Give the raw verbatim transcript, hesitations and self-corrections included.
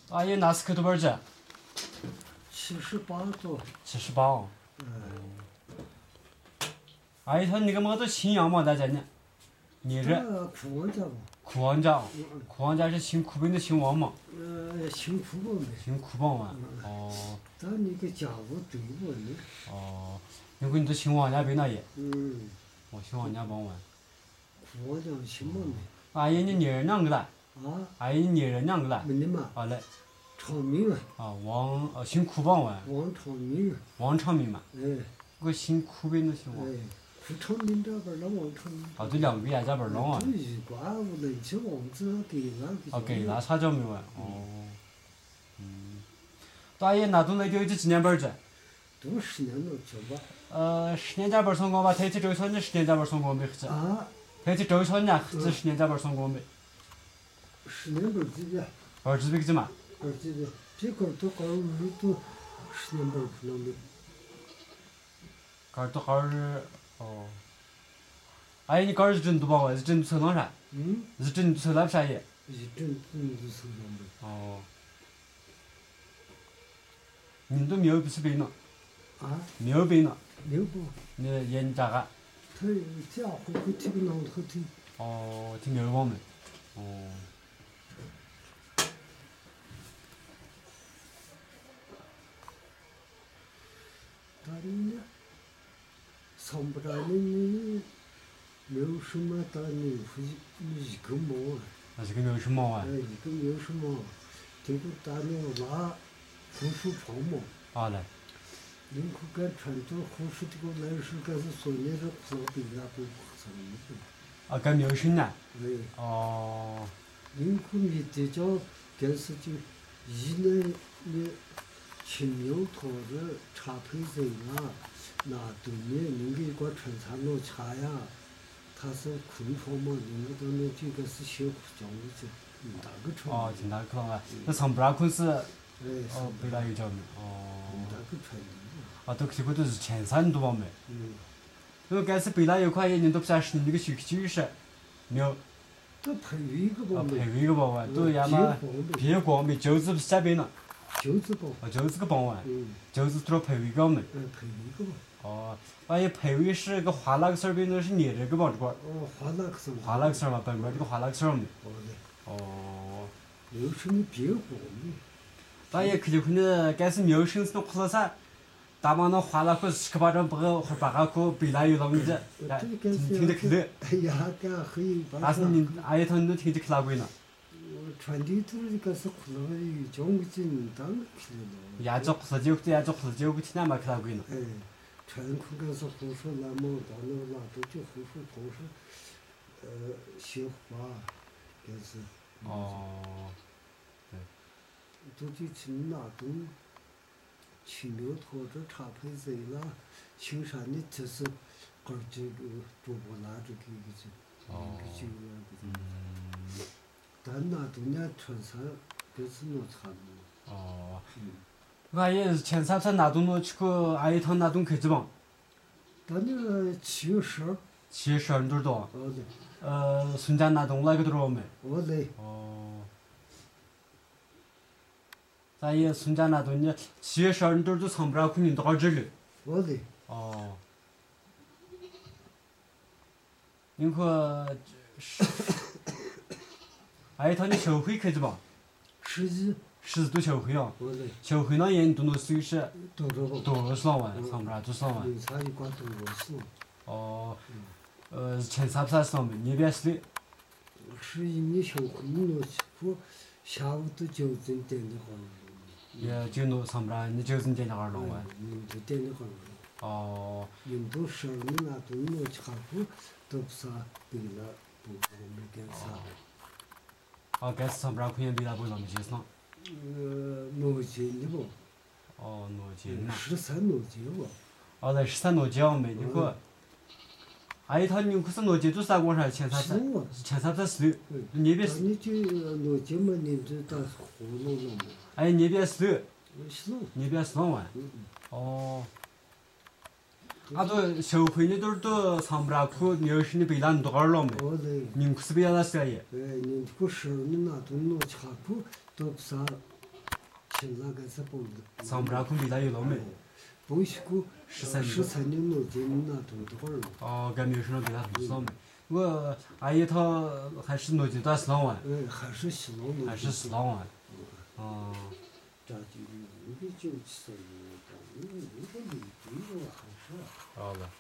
阿姨那是口多少钱？ 七十八多。 七十八哦。 嗯。 阿姨他那个么子姓杨嘛？大家呢？你这。 库王家嘛。 库王家，库王家是姓库本的姓王嘛？ 呃，姓库宝的。 姓库宝嘛？哦。 咱那个家务对不呢？ 哦，如果你都姓王家本那也。 嗯。 我姓王家帮完。 库王家姓王的。 阿姨你女儿两个啦？ 啊。 阿姨女儿两个啦？ 没的嘛。 好嘞。 长明啊。 啊，王呃姓库宝完。 王长明。 王长明嘛。 哎。 我姓库本的姓王。 哎。库长明这边儿那王长明。 哦，对两个呀，这边儿弄啊。 对，怪不得这王子给那个。 哦，给那差叫没完。哦。嗯。大爷那都那就一几年本儿子？ 都十年了，这吧。 呃，十年加本儿送过吧？他去周小你十年加本儿送过没？ 啊。 他去周小你这十年加本儿送过没？ 十年本儿几的？ 二十几个嘛？ 二十几的，这个都搞二都十年本儿不能的。 搞都二十哦。哎，你搞是真多吧？我是真凑那啥？ 嗯。 是真凑那啥也？ 是真真是凑那么。 哦。你都没有不是病了？ 啊？ 没有病了？ 没有不。 你眼咋个？ 他这样会会这个脑头疼。 哦，听没有我们。哦。 但呢，上不着你，没有什么大你会一个毛啊。 那是个没有什么啊？ 哎，一个没有什么，这个大你拿护手霜嘛。 啊来。 宁可干穿着护士这个男士干是说你这苦病那不成的。 啊，干没有生呢？ 哎。 哦。 宁可你这叫干是就一年你青苗拖着茶配水啊，那对面那个一个穿插那茶呀，它是空窗嘛，那个到那这个是小叫我这，哪个穿？ 哦，挺大个窗啊，那上不拉空是。 哎。 哦，北大有叫没？哦。 哪个穿的？ 啊，都这个都是前三多没？ 嗯。 如果该是北大有块人都不晓得是那个学就是没有。 都配一个吧？ 啊，配一个吧完，都要么别光没，就是不是下边了。 就是吧。 哦，就是个帮完。 嗯。 就是都配一个没。 嗯，配一个吧。 哦，万一配位是个花那个色儿边都是捏这个吧这块儿。 哦，花那个色儿。 花那个色儿嘛，本边这个花那个色儿没。 哦的。 哦。 没有什么变化没。 大爷去就可能该是没有生那苦了噻，大妈那花那可是去把这不个或把个可北大有那么子，听听得去的。 哎呀，干黑一般。 但是你阿姨他们都听得去哪鬼呢？ 我穿的都是个是苦了，叫我真当去了。 呀，这苦了就呀，这苦了就听他妈去哪鬼呢？ 哎，穿苦个是胡说那么到那哪都就胡说同是，呃，鲜花，该是。 哦。对。 都就去哪都，青苗拖着茶配水啦，青山的这是，搞这个中国拿这个一个这，一个这个那个。嗯。但那都伢穿上，这是弄差不。 哦。 嗯。 我也是前三天那东弄去个阿姨他那东去子吧。 但那七月十二。 七月十二多多。 哦对。 呃，孙家那东那个多少没？ 哦对。 哦。咱也孙家那东你七月十二多都藏不着，肯定到这里。 哦对。 哦。你可是，哎，他你收回去子吧？ 十一。 十都收回啊？ 哦对。 收回那人都能水是？ 多少个？ 多少十万？藏不着多少万？ 有啥一管多少十万？ 哦。呃，前三不三十万没？那边是的。 十一你收回你拿去过，下午都九点点的话。 也就弄上不着，你九点点的话弄完。 嗯，就点的话。 哦。 人都十二你那都拿去下午都不啥对了，不我没干啥。 哦，该是上不着可以比他不那么些上。 呃，挪进的不？ 哦，挪进嘛。 十三挪进不？ 哦，在十三挪进没那个。哎，他你可是挪进都是往上前三才，前三才十六，那边是。 你就挪进嘛，你这到葫芦了嘛？ 哎，那边十六。 十六。 那边十六万。哦。啊，都收回你都都藏不着苦，你要是你背单多少了没？ 哦对。 你可是不要那啥也。 哎，你这个十二你那都挪去下苦都不啥， 亲那个是帮的。 上不了空比来有老美。 帮西股十三十三年了，在那多多会儿了。 哦，该没有什么比他多少没。我阿姨她还是诺基到四郎湾。 嗯，还是四郎湾。 还是四郎湾。哦。 这就那个就吃那个那个那个还是。 好吧。